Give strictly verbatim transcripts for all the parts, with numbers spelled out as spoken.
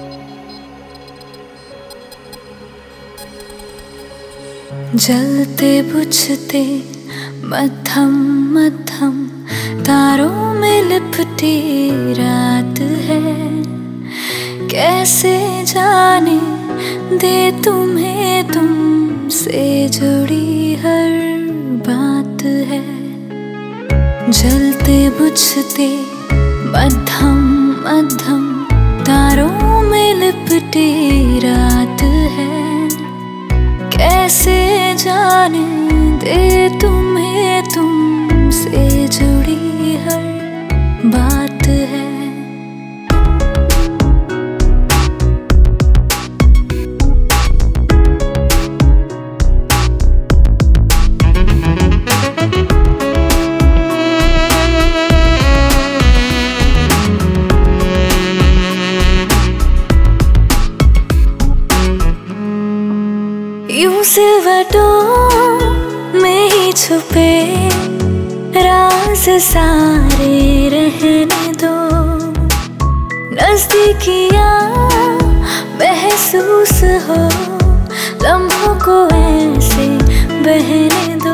जलते बुझते मध्यम मध्यम तारों में लिपटी रात है। कैसे जाने दे तुम्हें तुमसे जुड़ी हर बात है। जलते बुझते मध्यम मध्यम तारों में लिपटी रात है। कैसे जाने दे तुम्हें तुमसे जुड़ी हर बात है। यूं सिलवटों में ही छुपे राज सारे रहने दो। नजदीकियां महसूस हो लम्हों को ऐसे बहने दो।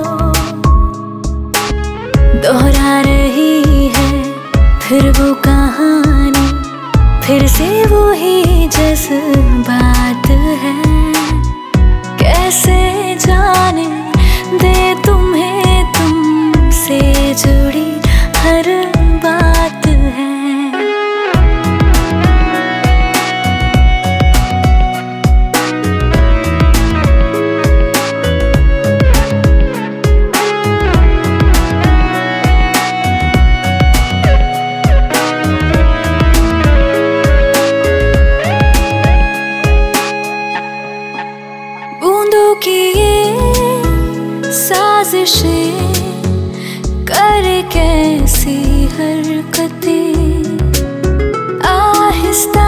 दोहरा रही है फिर वो कहानी, फिर से वो ही जज्बात है। कैसे जाने दे तुम्हें तुमसे जुड़ी हर बात है। बूंदों की ये साजिशें करे कैसी हरकतें। आहिस्ता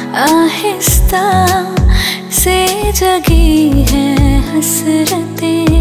आहिस्ता से जगी है हसरतें।